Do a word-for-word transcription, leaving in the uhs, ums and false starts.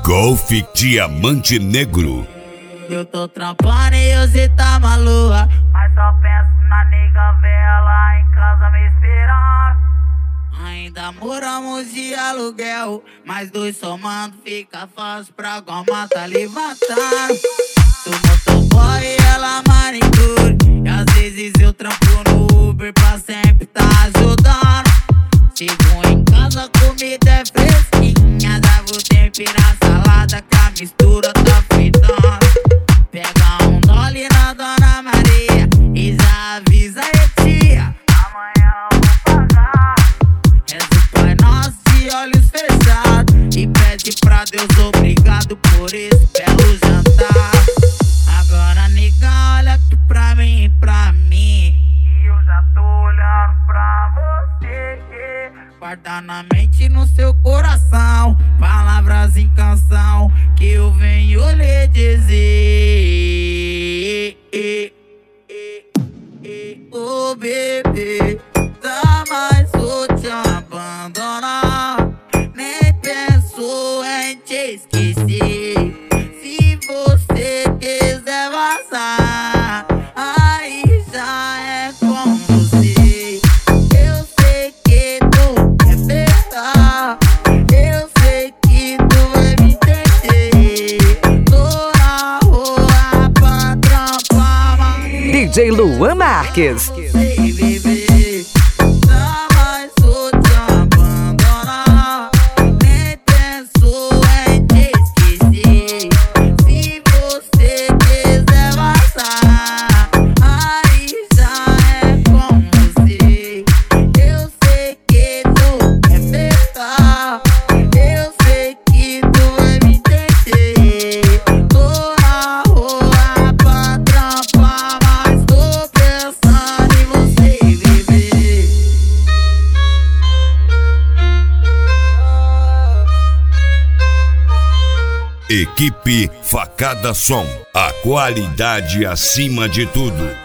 Golf Diamante Negro. Eu tô trampando e você tá maluca, mas só penso na nega velha lá em casa me esperando. Ainda moramos de aluguel, mas dois somando fica fácil pra goma tá levantando. Tu motoboy e ela manicure, e às vezes eu trampo no Uber pra sempre tá ajudando. Chego em casa, comida é fresquinha, já vou temperar salada que a mistura tá fritando. Pega um dole na Dona Maria e já avisa a tia, amanhã eu vou pagar. Reza o Pai Nosso de olhos fechados e pede pra Deus obrigado por esse belo jantar. Agora nega, olha aqui pra mim, pra mim, e eu já tô olhando pra você. Guarda na mente e no seu coração palavras em canção que eu venho lhe dizer. Ô oh, bebê, jamais vou te abandonar, nem penso em te esquecer. Se você quiser vazar, aí já é com você. Eu sei que tu quer pensar, eu sei que tu vai me entender. Tô na rua pra trampar, mas D J Luan Marques. sei viver. Jamais vou te abandonar, nem penso em te esquecer. Se você quiser vazar, aí já é com você. Eu sei que tu quer pensar, eu sei que tu vai me entender. Tô na rua pra trampar, mas tô pensando em você viver. Equipe Facada Som, a qualidade acima de tudo.